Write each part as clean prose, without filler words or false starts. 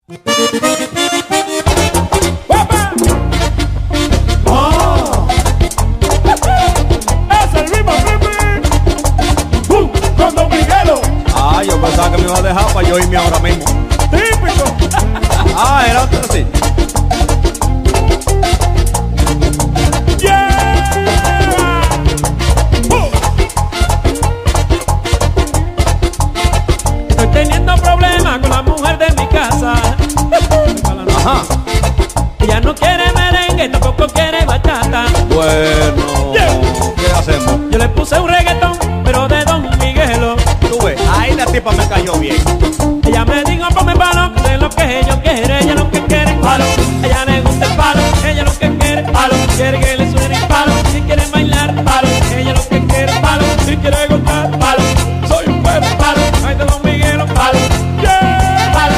¡Guapa! ¡Oh! ¡Es el mismo Pipi! ¡Con Don Miguelo! Ah, yo pensaba que me iba a dejar para yo irme ahora mismo. ¡Típico! Ah, era otro así. Estoy teniendo problemas con la mujer de mi casa. Ajá. Ella no quiere merengue, tampoco quiere bachata. Bueno, ¿qué hacemos? Yo le puse un reggaetón, pero de Don Miguelo. Tú ves, ahí la tipa me cayó bien. Ella me dijo, ponme palo, de lo que ella quiere. Ella lo que quiere es palo. Ella le gusta el palo, ella lo que quiere es palo. Quiere que le suene el palo, si quiere bailar palo. Ella lo que quiere es palo, si quiere gustar palo. Soy un perro palo, ay de Don Miguelo palo. Yeah, palo.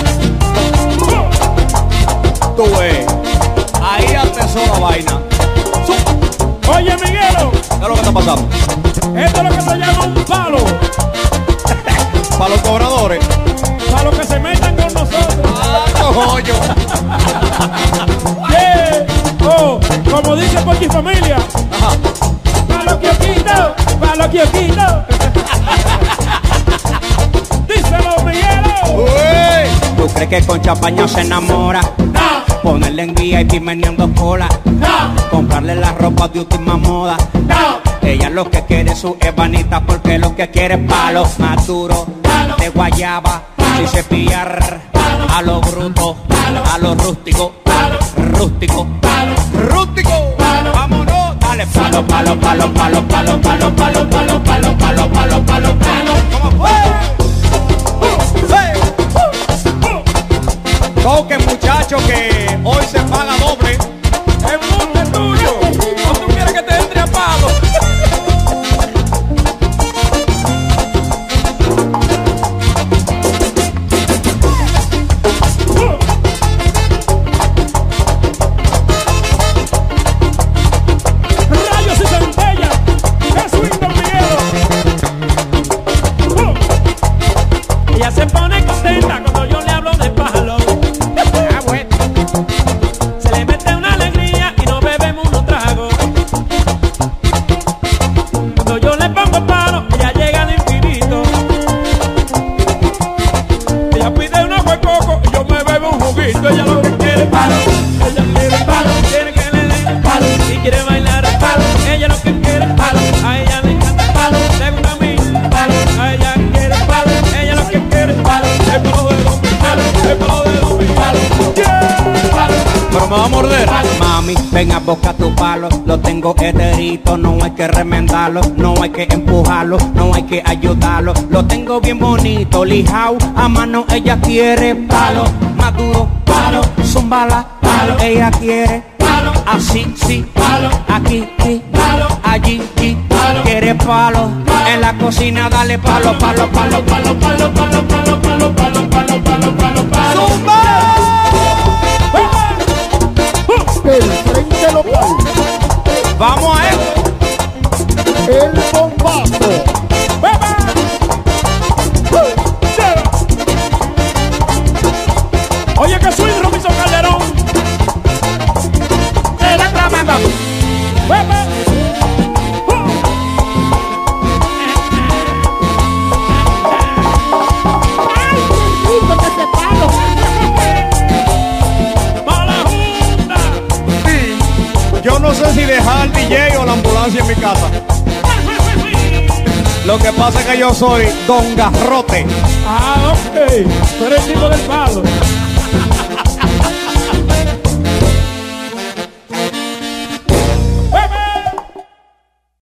Tú ves, ahí atesoro vaina. Oye Miguelo, ¿Qué es lo que está pasando? esto es lo que se llama un palo. Para los cobradores. Para los que se metan con nosotros. Ah, coño. Yeah. Oh, como dice Pochi Familia. Ajá. Pa' los quioquitos, pa' los quioquitos. Díselo, Miguelo. Uy. ¿Tú crees que con champaña se enamora? No, Ponerle en guía y pimeneando cola. no, Comprarle la ropa de última moda. no. Ella lo que quiere es su ebanita porque lo que quiere es palo maduro de guayaba. Si se pillar a lo bruto, a lo rústico, rústico, rústico. Vámonos, dale palo, palo, palo, palo, palo, palo, palo, palo, palo, palo, palo, palo, palo. ¿Cómo fue? Toque, muchacho, que hoy se paga doble. Es monte tuyo. ¿O tú quieres que te entre a palo? Rayos y centellas. Es Don Miguelo. Ella se pone contenta cuando yo le hablo de palo. Se le mete una alegría y nos bebemos unos tragos. Cuando yo le pongo palo, ella llega al infinito. Ella pide un agua de coco y yo me bebo un juguito. Ella lo que quiere es palo. Ella quiere palo, quiere que le den palo. Y quiere bailar el palo. Ella lo que quiere es palo. A ella le encanta el palo. Le gusta a mí palo. A ella quiere palo. Ella lo que quiere es palo. El palo de Don Miguelo. El palo de Don Miguelo. Yeah, palo. Pero me va a morder. Mami, ven a buscar tu palo, lo tengo enterito, no hay que remendarlo, no hay que empujarlo, no hay que ayudarlo, lo tengo bien bonito, lijao, a mano ella quiere palo, maduro, palo, zumbala, palo, ella quiere palo, así, sí, palo, aquí, sí, palo, allí, sí, palo, quiere palo, en la cocina dale palo, palo, palo, palo, palo, palo, palo, palo, palo, palo, palo, palo, palo, El frente local, Vamos a esto. el bombazo. Oye, que soy Robinson Calderón. Era tremenda. Lindo que te palo. Mala junta. Yo no sé si dejar al DJ o la ambulancia en mi casa. Lo que pasa es que yo soy Don Garrote. Ah, ok. Tú eres el tipo del palo.